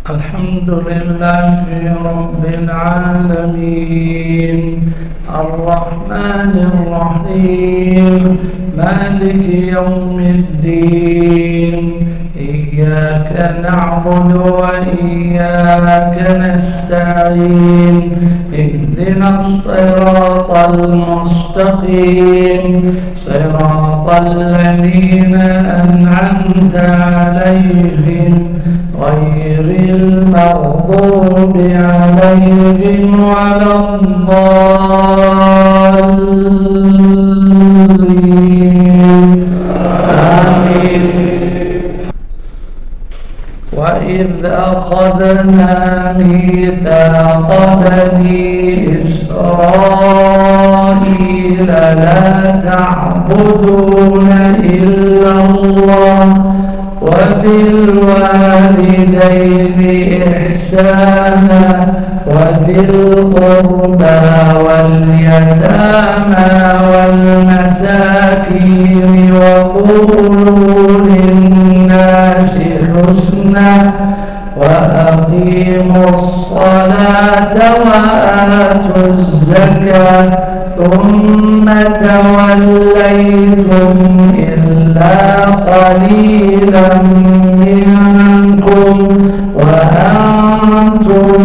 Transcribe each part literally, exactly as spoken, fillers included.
الحمد لله رب العالمين الرحمن الرحيم مالك يوم الدين إياك نعبد وإياك نستعين اهدنا الصراط المستقيم صراط الذين أنعمت عليهم غير المغضوب عليهم ولا الضالين آمين. وإذ أخذنا ميثاق بني إسرائيل لا تعبدون إلا الله وبالوالدين إحسانا وذي القربى واليتامى والمساكين وقولوا للناس حسنا وأقيموا الصلاة وآتوا الزكاة ثم توليتم إلا قليلا منكم وأنتم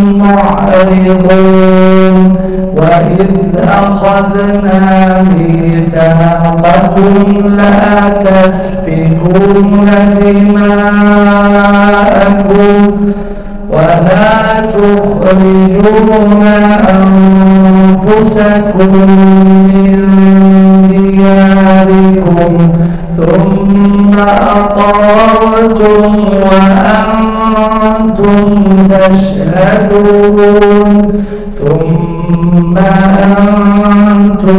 معرضون. وإذ أخذنا ميثاقكم لا تسفكون دماءكم ولا تخرجون أنفسكم من دياركم ثم أقررتم وأنتم تشهدون ثم أنتم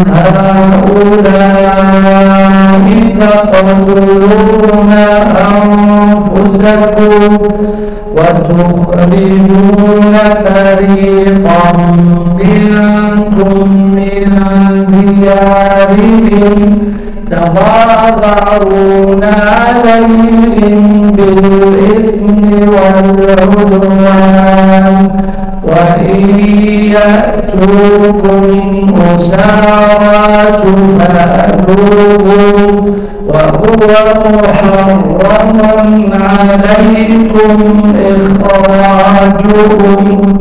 هؤلاء تقتلون أنفسكم وتخرجون فريقا منكم من ديارهم تظاهرون عليهم بالإثم والعدوان وإن يأتوكم أسارى تفادوهم وهو محرم عليكم إخراجهم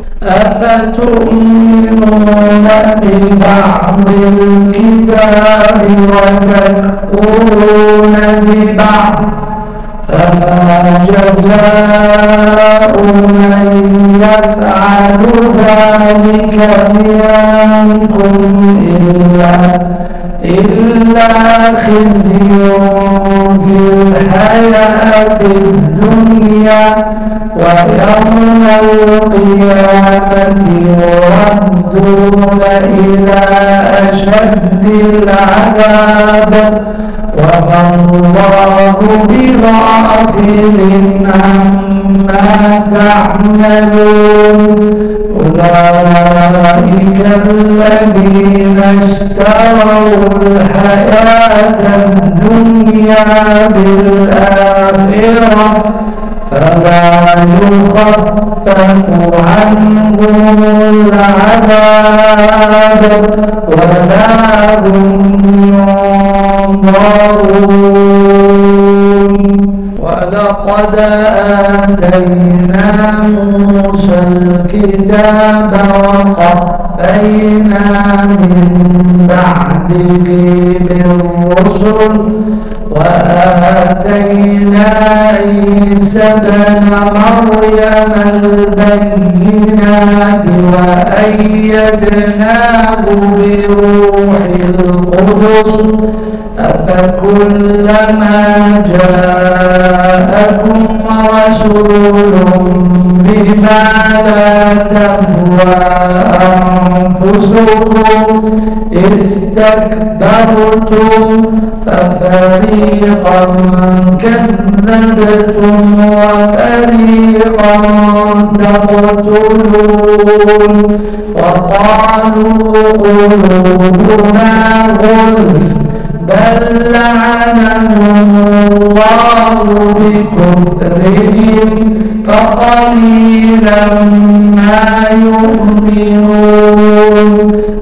أفتؤمنون ببعض الكتاب وتكفرون ببعض فما جزاء من يفعل ذلك منكم إلا إلا خزي في الحياة الدنيا ويوم القيامة يردون إلى أشد العذاب وما الله بغافل عما تعملون. أولئك الذين اشتروا الحياة الدنيا بالآخرة فلا يخفف عنهم العذاب ولا هم ينظرون. ولقد آتينا موسى الكتاب وقفينا من بعده بالرسل وآتينا عيسى ابن مريم البينات وأيدناه بروح القدس أفكلما جاءكم رسول بما لا تهوى أنفسكم استكبرتم ففريقا كذبتم وفريقا تقتلون. وقالوا قلوبنا غلف بل لعنهم الله بكفرهم فقليلا ما يؤمنون